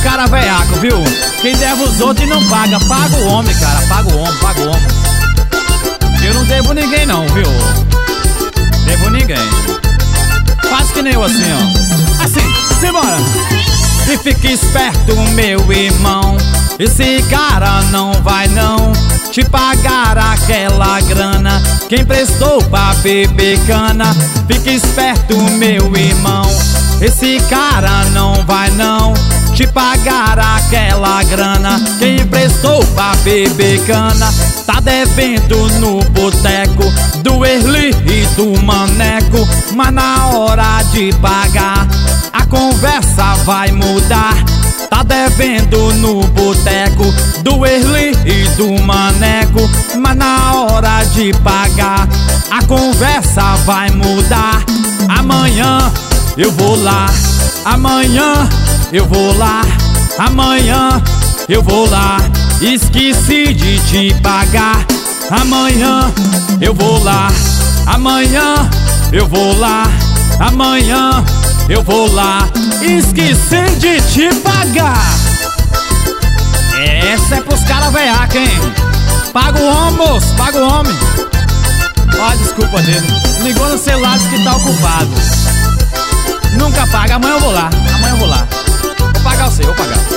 cara veaco, viu? Quem deve os outros e não paga. Paga o homem, cara, paga o homem, paga o homem. Eu não devo ninguém não, viu? Devo ninguém. Faz que nem eu assim, ó. Assim, simbora. E fique esperto, meu irmão, esse cara não vai não te pagar aquela grana que emprestou pra beber cana. Fique esperto, meu irmão, esse cara não vai não te pagar aquela grana que emprestou pra beber cana. Tá devendo no boteco do Erli e do Maneco, mas na hora de pagar a conversa vai mudar. Tá devendo no boteco do Erli e do Maneco, mas na hora de pagar a conversa vai mudar. Amanhã eu vou lá, amanhã eu vou lá, amanhã eu vou lá. Esqueci de te pagar. Amanhã eu vou lá, amanhã eu vou lá, amanhã eu vou lá. Esqueci de te pagar. Essa é pros caras veaca, hein? Paga o homem, moço, paga o homem. Ó a desculpa dele. Ligou no celular, disse que tá ocupado. Nunca paga, amanhã eu vou lá, amanhã eu vou lá. Vou pagar o seu, vou pagar.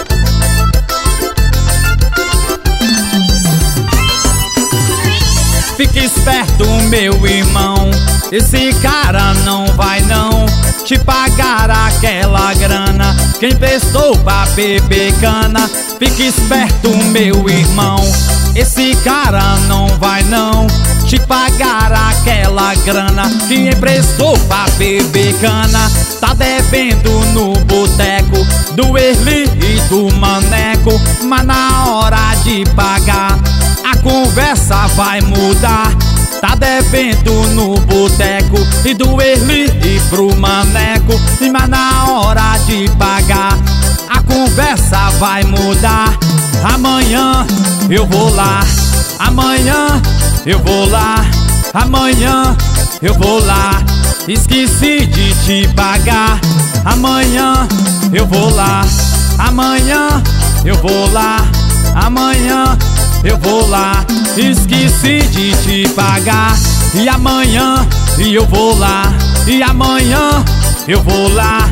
Fique esperto, meu irmão, esse cara não vai não te pagar aquela grana que emprestou pra beber cana. Fique esperto, meu irmão, esse cara não vai não te pagar aquela grana que emprestou pra beber cana. Tá devendo no boteco do Erli e do Maneco, mas na hora de pagar a conversa vai mudar. Tá devendo no boteco e do Erli e pro Maneco, mas na hora de pagar a conversa vai mudar. Amanhã eu vou lá, amanhã eu vou lá, amanhã eu vou lá. Esqueci de te pagar. Amanhã eu vou lá, amanhã eu vou lá, amanhã eu vou lá. Esqueci de te pagar. E amanhã eu vou lá, e amanhã eu vou lá,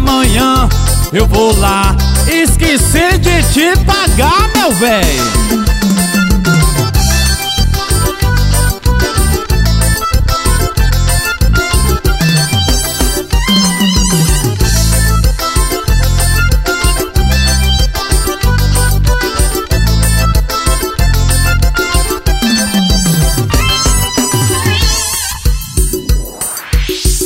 amanhã eu vou lá. Esqueci de te pagar, meu véi.